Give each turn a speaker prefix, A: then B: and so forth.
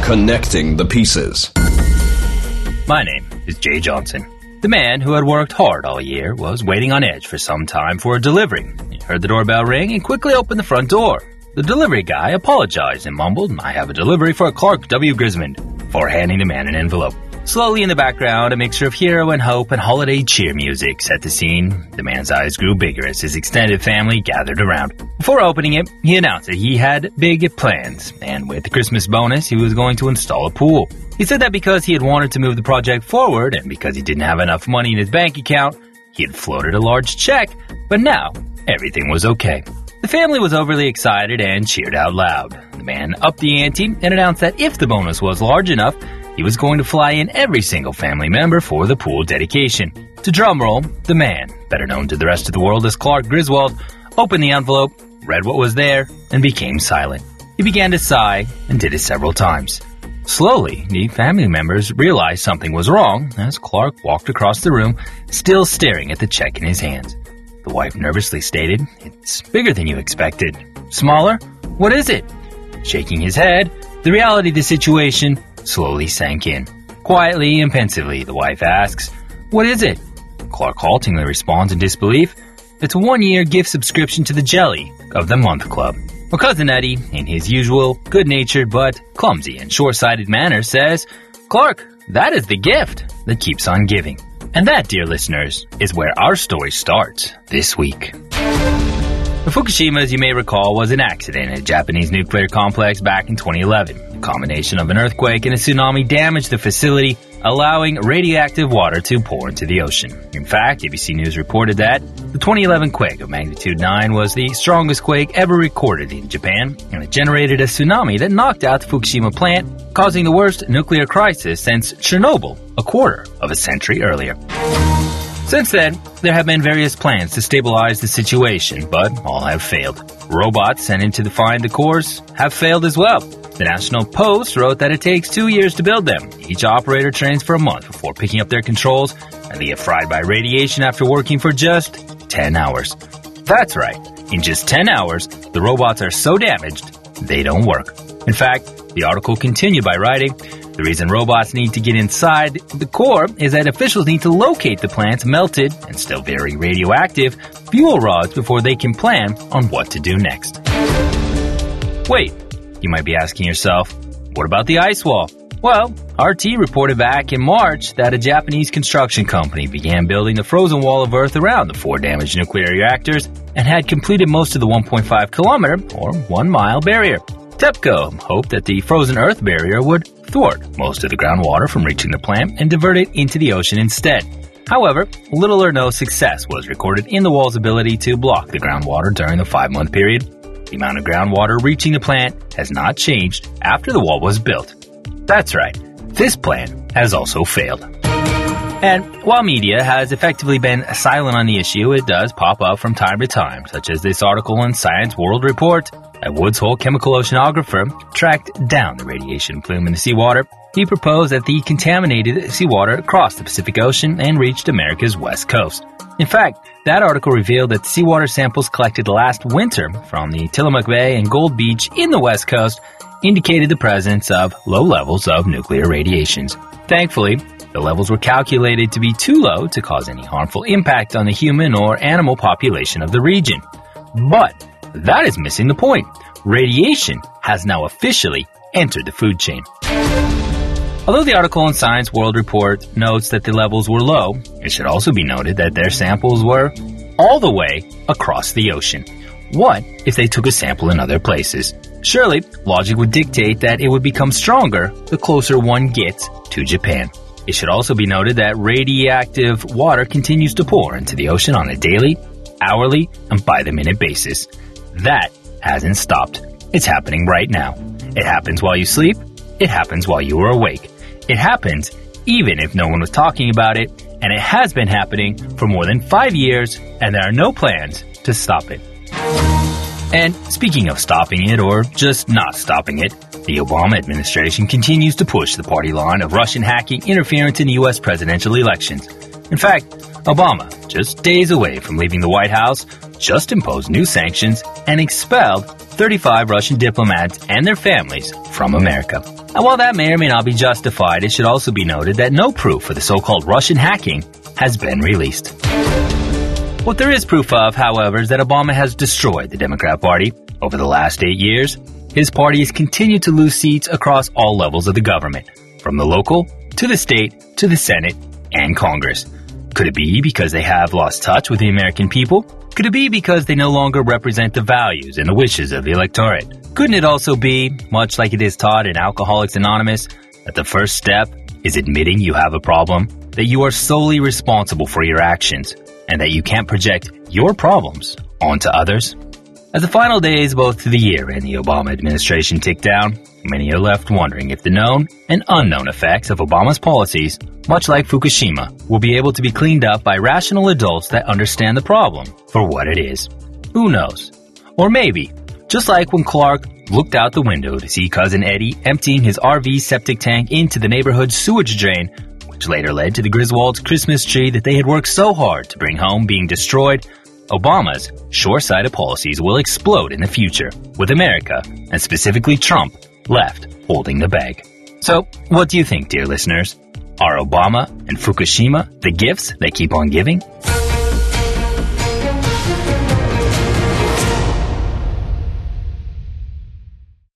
A: Connecting the pieces.
B: My name is Jay Johnson. The man who had worked hard all year was waiting on edge for some time for a delivery. He heard the doorbell ring and quickly opened the front door. The delivery guy apologized and mumbled, "I have a delivery for Clark W. Grismond," before handing the man an envelope. Slowly in the background, a mixture of hero and hope and holiday cheer music set the scene. The man's eyes grew bigger as his extended family gathered around. Before opening it, he announced that he had big plans, and with the Christmas bonus, he was going to install a pool. He said that because he had wanted to move the project forward, and because he didn't have enough money in his bank account, he had floated a large check, but now everything was okay. The family was overly excited and cheered out loud. The man upped the ante and announced that if the bonus was large enough, he was going to fly in every single family member for the pool dedication. To drumroll, the man, better known to the rest of the world as Clark Griswold, opened the envelope, read what was there, and became silent. He began to sigh and did it several times. Slowly, the family members realized something was wrong as Clark walked across the room, still staring at the check in his hands. The wife nervously stated, "It's bigger than you expected." "Smaller? What is it?" Shaking his head, the reality of the situation slowly sank in. Quietly and pensively, the wife asks, "What is it?" Clark haltingly responds in disbelief, "It's a 1-year gift subscription to the Jelly of the Month Club." Well, Cousin Eddie, in his usual good-natured but clumsy and short-sighted manner, says, "Clark, that is the gift that keeps on giving." And that, dear listeners, is where our story starts this week. Fukushima, as you may recall, was an accident at a Japanese nuclear complex back in 2011. A combination of an earthquake and a tsunami damaged the facility, allowing radioactive water to pour into the ocean. In fact, ABC News reported that the 2011 quake of magnitude 9 was the strongest quake ever recorded in Japan, and it generated a tsunami that knocked out the Fukushima plant, causing the worst nuclear crisis since Chernobyl a quarter of a century earlier. Since then, there have been various plans to stabilize the situation, but all have failed. Robots sent in to find the cores have failed as well. The National Post wrote that it takes 2 years to build them. Each operator trains for a month before picking up their controls, and they get fried by radiation after working for just 10 hours. That's right. In just 10 hours, the robots are so damaged, they don't work. In fact, the article continued by writing, "The reason robots need to get inside the core is that officials need to locate the plant's melted and still very radioactive fuel rods before they can plan on what to do next." Wait, you might be asking yourself, what about the ice wall? Well, RT reported back in March that a Japanese construction company began building the frozen wall of Earth around the 4 damaged nuclear reactors and had completed most of the 1.5 kilometer or 1 mile barrier. TEPCO hoped that the frozen Earth barrier would thwart most of the groundwater from reaching the plant and divert it into the ocean instead. However, little or no success was recorded in the wall's ability to block the groundwater during the 5-month period. The amount of groundwater reaching the plant has not changed after the wall was built. That's right, this plan has also failed. And while media has effectively been silent on the issue, it does pop up from time to time, such as this article in Science World Report. A Woods Hole chemical oceanographer tracked down the radiation plume in the seawater. He proposed that the contaminated seawater crossed the Pacific Ocean and reached America's west coast. In fact, that article revealed that seawater samples collected last winter from the Tillamook Bay and Gold Beach in the west coast indicated the presence of low levels of nuclear radiations. Thankfully, the levels were calculated to be too low to cause any harmful impact on the human or animal population of the region. But that is missing the point. Radiation has now officially entered the food chain. Although the article in Science World Report notes that the levels were low, it should also be noted that their samples were all the way across the ocean. What if they took a sample in other places? Surely, logic would dictate that it would become stronger the closer one gets to Japan. It should also be noted that radioactive water continues to pour into the ocean on a daily, hourly, and by-the-minute basis. That hasn't stopped. It's happening right now. It happens while you sleep. It happens while you are awake. It happens even if no one was talking about it, and it has been happening for more than 5 years, and there are no plans to stop it. And speaking of stopping it, or just not stopping it, the Obama administration continues to push the party line of Russian hacking interference in the U.S. presidential elections. In fact, Obama, just days away from leaving the White House, just imposed new sanctions and expelled 35 Russian diplomats and their families from America. And while that may or may not be justified, it should also be noted that no proof for the so-called Russian hacking has been released. What there is proof of, however, is that Obama has destroyed the Democrat Party. Over the last 8 years, his party has continued to lose seats across all levels of the government, from the local to the state to the Senate and Congress. Could it be because they have lost touch with the American people? Could it be because they no longer represent the values and the wishes of the electorate? Couldn't it also be, much like it is taught in Alcoholics Anonymous, that the first step is admitting you have a problem, that you are solely responsible for your actions, and that you can't project your problems onto others? As the final days both to the year and the Obama administration tick down, many are left wondering if the known and unknown effects of Obama's policies, much like Fukushima, will be able to be cleaned up by rational adults that understand the problem for what it is. Who knows? Or maybe, just like when Clark looked out the window to see Cousin Eddie emptying his RV septic tank into the neighborhood sewage drain, which later led to the Griswolds' Christmas tree that they had worked so hard to bring home being destroyed, Obama's short-sighted policies will explode in the future, with America, and specifically Trump, left holding the bag. So, what do you think, dear listeners? Are Obama and Fukushima the gifts that keep on giving?